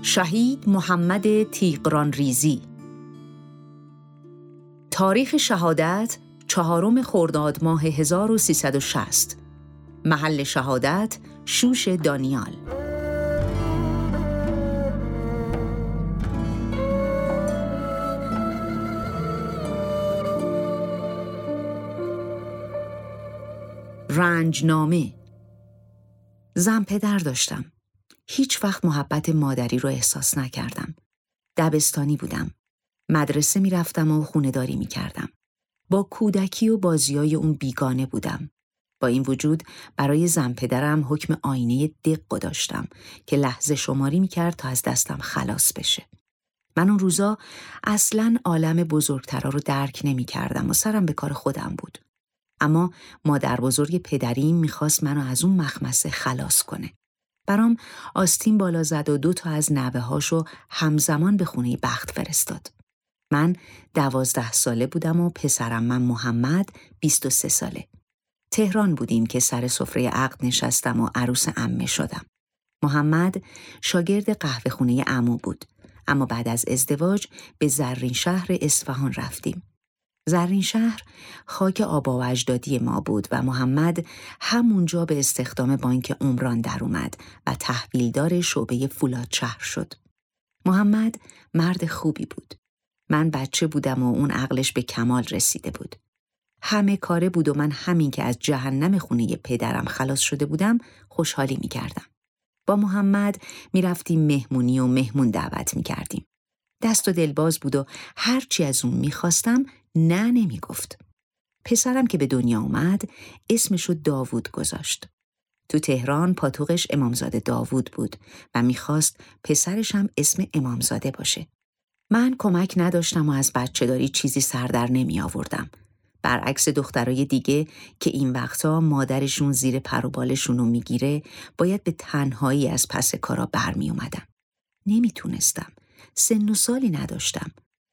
شهید محمد تیغرانریزی. تاریخ شهادت 4 خرداد ماه 1360. محل شهادت شوش دانیال. رنجنامه. زن پدر داشتم. هیچ وقت محبت مادری رو احساس نکردم. دبستانی بودم. مدرسه می رفتم و خونه‌داری می کردم. با کودکی و بازیای اون بیگانه بودم. با این وجود برای زن پدرم حکم آینه دق داشتم که لحظه شماری می کرد تا از دستم خلاص بشه. من اون روزا اصلاً عالم بزرگترا رو درک نمی کردم و سرم به کار خودم بود. اما مادر بزرگ پدریم میخواست منو از اون مخمسه خلاص کنه. برام آستین بالا زد و 2 از نوه‌هاشو همزمان به خونه بخت فرستاد. من 12 ساله بودم و پسرم من محمد 23 ساله. تهران بودیم که سر سفره عقد نشستم و عروس عمه شدم. محمد شاگرد قهوه خونه عمو بود، اما بعد از ازدواج به زرین شهر اصفهان رفتیم. زرین شهر خاک آبا و اجدادی ما بود و محمد همونجا به استخدام بانک عمران در اومد و تحویلدار شعبه فولادشهر شد. محمد مرد خوبی بود. من بچه بودم و اون عقلش به کمال رسیده بود. همه کاره بود و من همین که از جهنم خونه پدرم خلاص شده بودم خوشحالی می‌کردم. با محمد می‌رفتیم مهمونی و مهمون دعوت می‌کردیم. دست و دلباز بود و هرچی از اون می‌خواستم نه نمیگفت. پسرم که به دنیا اومد اسمشو داوود گذاشت. تو تهران پاتوقش امامزاده داوود بود و میخواست پسرش هم اسم امامزاده باشه. من کمک نداشتم و از بچه‌داری چیزی سر در نمی آوردم. برعکس دخترای دیگه که این وقتا مادرشون زیر پر و بالشونو میگیره باید به تنهایی از پس کارا برمی اومدم. نمیتونستم. سن و سالی نداشتم.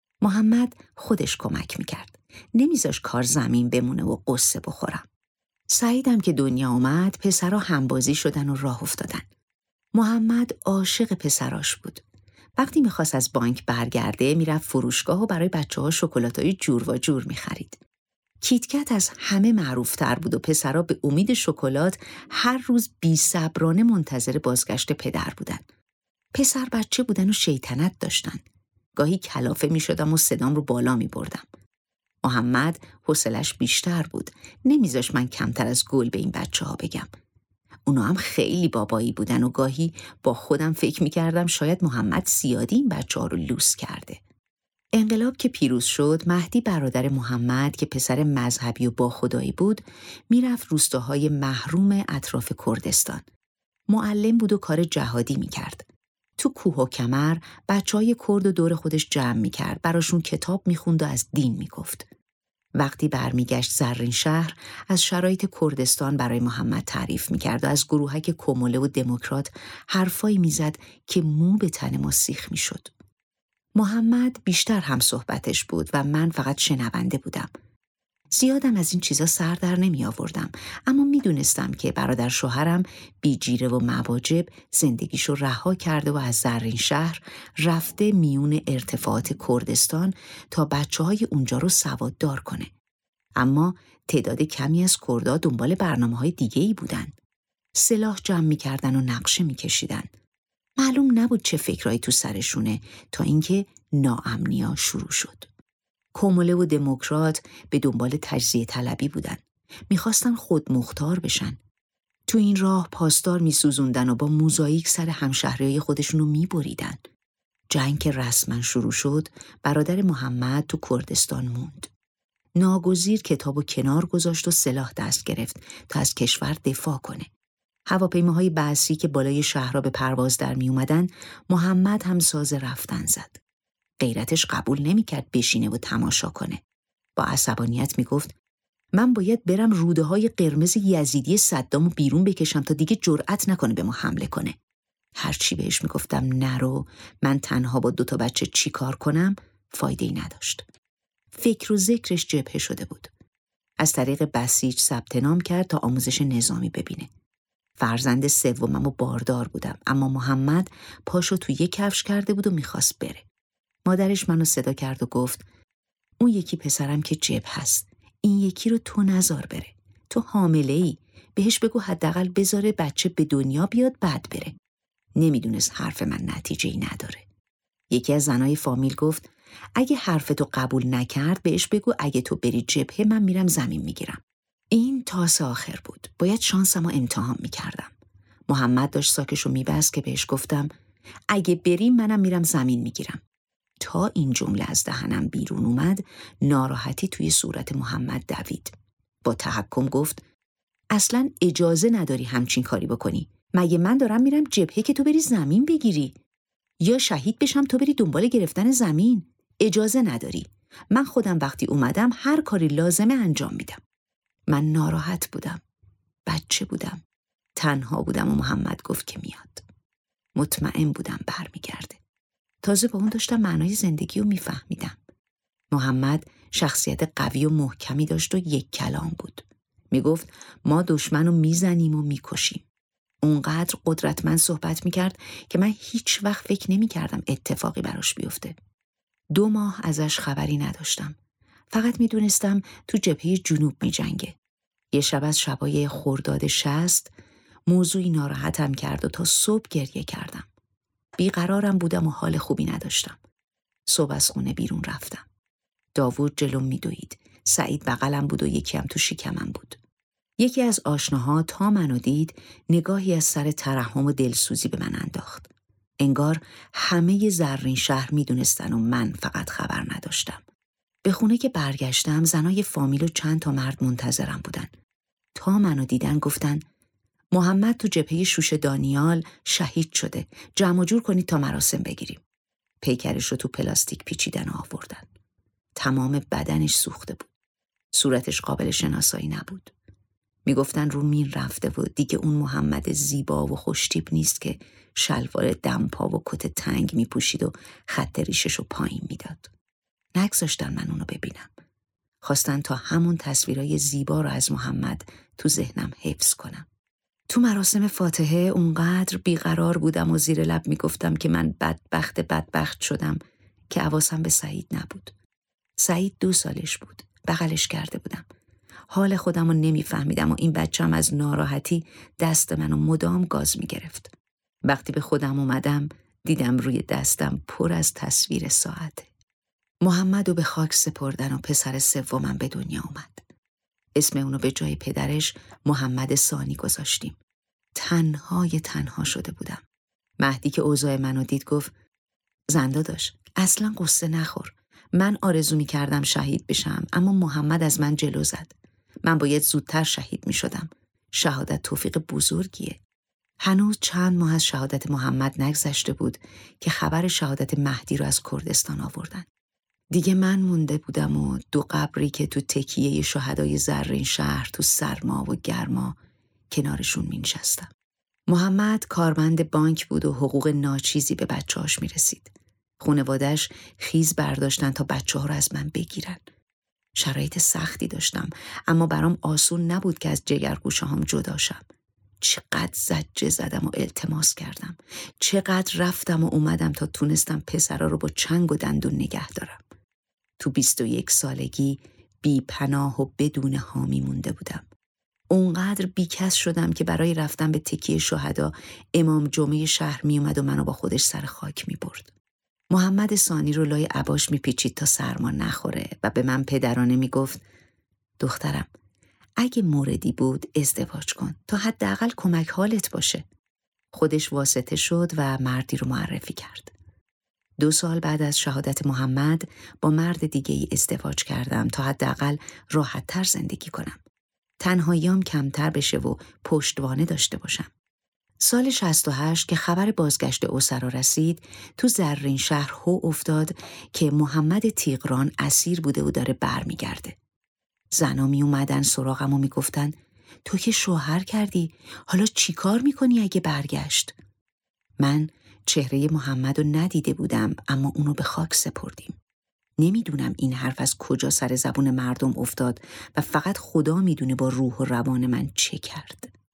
محمد خودش کمک میکرد. نمیذاش کار زمین بمونه و قصه بخورم. سعیدم که دنیا اومد پسرها همبازی شدن و راه افتادن. محمد عاشق پسراش بود. وقتی میخواست از بانک برگرده میرفت فروشگاه و برای بچه‌ها شکلاتای جور و جور میخرید. کیتکت از همه معروفتر بود و پسرها به امید شکلات هر روز بی‌صبرانه منتظر بازگشت پدر بودن. پسر بچه بودن و شیطنت داشتن. گاهی کلافه می شدم و صدام رو بالا می بردم. محمد حوصله‌اش بیشتر بود. نمیذاش من کمتر از گل به این بچه‌ها بگم. اونا هم خیلی بابایی بودن و گاهی با خودم فکر می کردم شاید محمد زیادی این بچه‌ها رو لوس کرده. انقلاب که پیروز شد، مهدی برادر محمد که پسر مذهبی و با خدایی بود، میرفت روستاهای محروم اطراف کردستان. معلم بود و کار جهادی می کرد. تو کوه و کمر بچهای کرد و دور خودش جمع می‌کرد، براشون کتاب می‌خوند و از دین می‌گفت. وقتی برمیگشت زرین شهر از شرایط کردستان برای محمد تعریف می‌کرد و از گروهک کموله و دموکرات حرفایی می‌زد که مو به تن ما سیخ می‌شد. محمد بیشتر هم صحبتش بود و من فقط شنونده بودم. زیادم از این چیزا سر در نمی آوردم، اما می دونستم که برادر شوهرم بی جیره و مواجب زندگیشو رها کرده و از زرین شهر رفته میون ارتفاعات کردستان تا بچه‌های اونجا رو سواددار کنه. اما تعداد کمی از کردا دنبال برنامه‌های دیگه‌ای بودن. سلاح جمع می‌کردن و نقشه می‌کشیدن. معلوم نبود چه فکرایی تو سرشونه تا اینکه ناامنی‌ها شروع شد. کموله و دموکرات به دنبال تجزیه طلبی بودن. میخواستن خود مختار بشن. تو این راه پاسدار میسوزوندن و با موزاییک سر همشهریای خودشونو میبریدن. جنگ که رسما شروع شد، برادر محمد تو کردستان موند. ناگزیر کتابو کنار گذاشت و سلاح دست گرفت تا از کشور دفاع کنه. هواپیماهای بعثی که بالای شهرها به پرواز در می اومدن، محمد هم ساز رفتن زد. غیرتش قبول نمی‌کرد بشینه و تماشا کنه. با عصبانیت میگفت من باید برم روده‌های قرمز یزیدی صدامو بیرون بکشم تا دیگه جرأت نکنه به ما حمله کنه. هرچی بهش میگفتم نرو، من تنها با 2 بچه چی کار کنم، فایده‌ای نداشت. فکر و ذکرش جبهه شده بود. از طریق بسیج ثبت نام کرد تا آموزش نظامی ببینه. فرزند سومم و باردار بودم، اما محمد پاشو توی یک کفش کرده بود و میخواست بره. مادرش منو صدا کرد و گفت اون یکی پسرم که جبه هست، این یکی رو تو نذار بره. تو حامله‌ای، بهش بگو حداقل بذاره بچه به دنیا بیاد بعد بره. نمیدونست حرف من نتیجه‌ای نداره. یکی از زنای فامیل گفت اگه حرفتو قبول نکرد بهش بگو اگه تو بری جبهه من میرم زمین میگیرم. این تاس آخر بود. باید شانسمو امتحان میکردم. محمد داشت ساکشو میبست که بهش گفتم اگه بری منم میرم زمین میگیرم. تا این جمله از دهنم بیرون اومد ناراحتی توی صورت محمد دوید. با تحکم گفت اصلاً اجازه نداری همچین کاری بکنی. مگه من دارم میرم جبهه که تو بری زمین بگیری؟ یا شهید بشم تو بری دنبال گرفتن زمین؟ اجازه نداری. من خودم وقتی اومدم هر کاری لازمه انجام میدم. من ناراحت بودم. بچه بودم. تنها بودم و محمد گفت که میاد. مطمئن بودم برمیگرده. تازه با اون داشتم معنای زندگی رو میفهمیدم. محمد شخصیت قوی و محکمی داشت و یک کلام بود. میگفت ما دشمن رو میزنیم و میکشیم. اونقدر قدرتمند صحبت میکرد که من هیچ وقت فکر نمیکردم اتفاقی براش بیفته. 2 ماه ازش خبری نداشتم. فقط میدونستم تو جبهه جنوب میجنگه. یه شب از شبای خرداد 60 موضوعی ناراحتم کرد و تا صبح گریه کردم. بیقرارم بودم و حال خوبی نداشتم. صبح از خونه بیرون رفتم. داوود جلوم میدوید. سعید بغلم بود و یکی هم تو شکمم بود. یکی از آشناها تا منو دید نگاهی از سر ترحم و دلسوزی به من انداخت. انگار همه زرین شهر میدونستن و من فقط خبر نداشتم. به خونه که برگشتم زنای فامیل و چند تا مرد منتظرم بودن. تا منو دیدن گفتن محمد تو جبهه شوش دانیال شهید شده. جمع جور کنید تا مراسم بگیریم. پیکرش رو تو پلاستیک پیچیدن و آوردن. تمام بدنش سوخته بود. صورتش قابل شناسایی نبود. میگفتن رو مین رفته و دیگه اون محمد زیبا و خوشتیپ نیست که شلوار دمپا و کت تنگ میپوشید و خط ریشش رو پایین میداد. نگذاشتن من اونو ببینم. خواستن تا همون تصویرای زیبا رو از محمد تو ذهنم حفظ کنم. تو مراسم فاتحه اونقدر بیقرار بودم و زیر لب میگفتم که من بدبخت شدم که حواسم به سعید نبود. سعید 2 سالش بود. بغلش کرده بودم. حال خودم رو نمیفهمیدم و این بچه‌م از ناراحتی دست منو مدام گاز میگرفت. وقتی به خودم اومدم دیدم روی دستم پر از تصویر ساعته. محمدو به خاک سپردن و پسر سومم به دنیا اومد. اسم اونو به جای پدرش محمد ثانی گذاشتیم. تنها شده بودم. مهدی که اوضاع منو دید گفت زنده داشت اصلا قصه نخور. من آرزو می‌کردم شهید بشم اما محمد از من جلو زد. من باید زودتر شهید می‌شدم. شهادت توفیق بزرگیه. هنوز چند ماه از شهادت محمد نگذشته بود که خبر شهادت مهدی رو از کردستان آوردن. دیگه من مونده بودم و 2 قبری که تو تکیه شهدای زرین شهر تو سرما و گرما کنارشون می‌نشستم. محمد کارمند بانک بود و حقوق ناچیزی به بچه‌هاش می‌رسید. خانواده‌اش خیز برداشتن تا بچه‌ها رو از من بگیرن. شرایط سختی داشتم اما برام آسون نبود که از جگرگوشه‌هام جدا شم. چقدر زجه زدم و التماس کردم. چقدر رفتم و اومدم تا تونستم پسرا رو با چنگ و دندون نگه دارم. تو 21 سالگی بی پناه و بدون حامی مونده بودم. اونقدر بیکس شدم که برای رفتن به تکیه شهدا امام جمعه شهر می اومد و منو با خودش سر خاک می برد. محمد ثانی رو لای عباش می پیچید تا سرما نخوره و به من پدرانه می گفت دخترم اگه موردی بود ازدواج کن تا حداقل کمک حالت باشه. خودش واسطه شد و مردی رو معرفی کرد. 2 سال بعد از شهادت محمد با مرد دیگه ای ازدواج کردم تا حداقل راحت تر زندگی کنم. تنهاییام کمتر بشه و پشتوانه داشته باشم. سال 68 که خبر بازگشت اسرا رسید تو زرین شهر هو افتاد که محمد تیغران اسیر بوده و داره برمیگرده. زنا می اومدن سراغم و می گفتن تو که شوهر کردی حالا چی کار میکنی اگه برگشت؟ من چهره محمد رو ندیده بودم اما اونو به خاک سپردیم. نمیدونم این حرف از کجا سر زبون مردم افتاد و فقط خدا میدونه با روح و روان من چه کرد.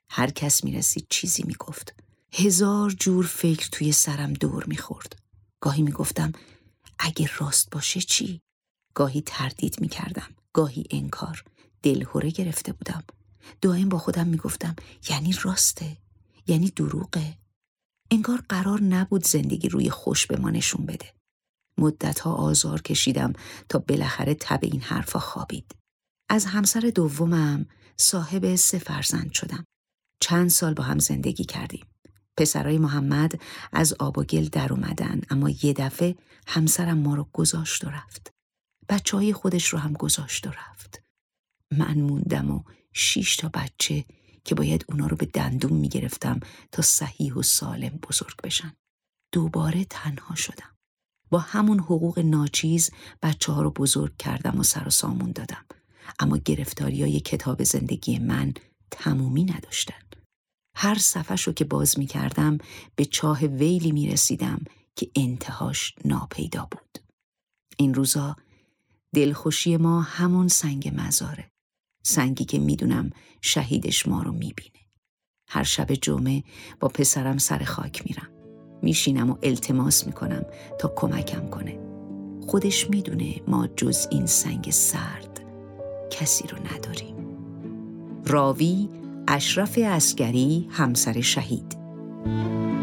هر کس میرسید چیزی میگفت. 1000 جور فکر توی سرم دور میخورد. گاهی میگفتم اگه راست باشه چی؟ گاهی تردید میکردم، گاهی انکار. دلهره گرفته بودم. دائم با خودم میگفتم یعنی راسته؟ یعنی دروغه؟ انگار قرار نبود زندگی روی خوش به ما نشون بده. مدتها آزار کشیدم تا بالاخره تب این حرفا خوابید. از همسر دومم صاحب 3 فرزند شدم. چند سال با هم زندگی کردیم. پسرای محمد از آب و گل در اومدن، اما یه دفعه همسرم ما رو گذاشت و رفت. بچه‌های خودش رو هم گذاشت و رفت. من موندم و 6 تا بچه که باید اونا رو به دندون میگرفتم تا صحیح و سالم بزرگ بشن. دوباره تنها شدم. با همون حقوق ناچیز بچه‌ها رو بزرگ کردم و سر و سامون دادم. اما گرفتاریای کتاب زندگی من تمومی نداشتن. هر صفحه‌ش رو که باز می‌کردم به چاه ویلی می‌رسیدم که انتهاش ناپیدا بود. این روزا دلخوشی ما همون سنگ مزاره. سنگی که میدونم شهیدش ما رو میبینه. هر شب جمعه با پسرم سر خاک میرم. میشینم و التماس میکنم تا کمکم کنه. خودش میدونه ما جز این سنگ سرد کسی رو نداریم. راوی اشرف عسگری، همسر شهید.